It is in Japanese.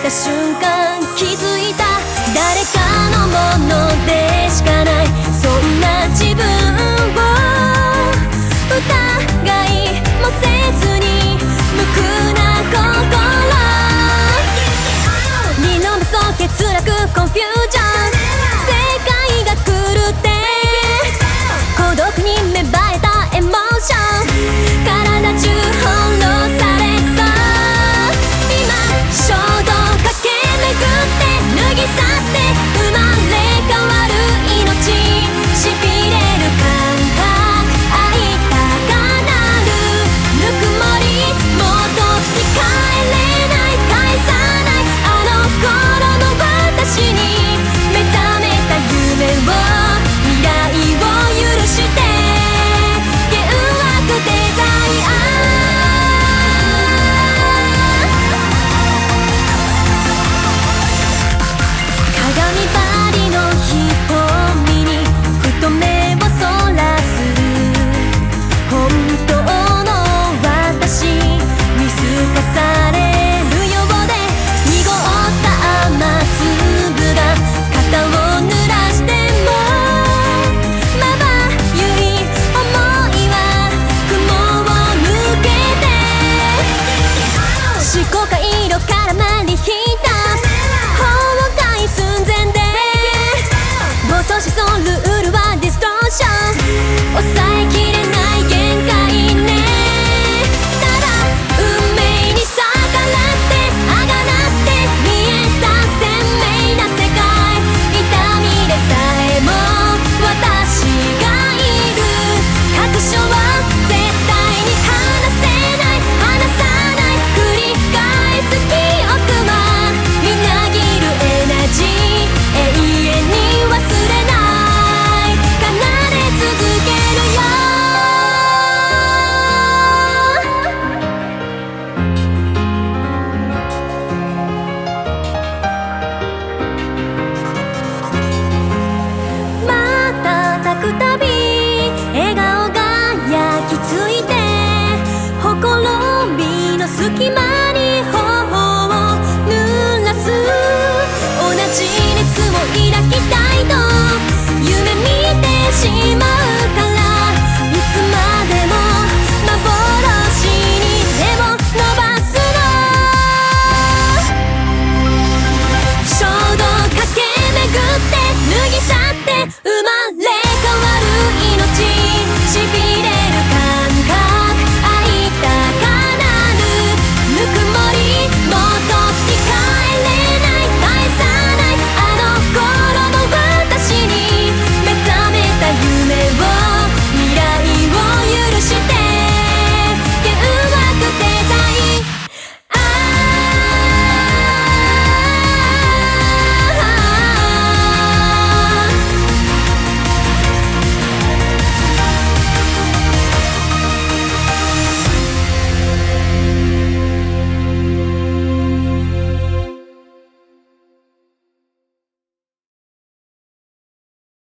た瞬間気づいた、誰かのものでしかない、そんな自分を疑いもせずに無垢な心、二の目そ欠落コンフュージョン、世界が狂って孤独に芽生えたエモーション、体中翻弄されそう、今衝動駆け巡って脱ぎ去って生まれ変わる命、しびれる感覚、会いたかなるぬくもり、戻って帰れない、返さないあの頃の私に目覚めた夢を、未来を許して幻惑デザイアー、鏡張りの瞳にふと目をそらす、本当の私見透かされるようで、濁った雨粒が肩を濡らしてもまばゆい想いは雲を抜けて、思考回路からまりひいた崩壊寸前で暴走しそうルールはディストーション、抑えきれない限界ね、ただ運命に逆らってあがなって見えた鮮明な世界、痛みでさえも私がいる、確証は絶対に離せない、離さない、繰り返す記憶はみなぎるエナジー、永遠に忘れない、奏で続けるよ、瞬くたび笑顔が焼き付いて、ほころびの隙間に頬を濡らす、同じ熱を抱きたいと夢見てしまうから、いつまでも幻に手を伸ばすの、衝動駆け巡って脱ぎ去って生まれ変わる命、しび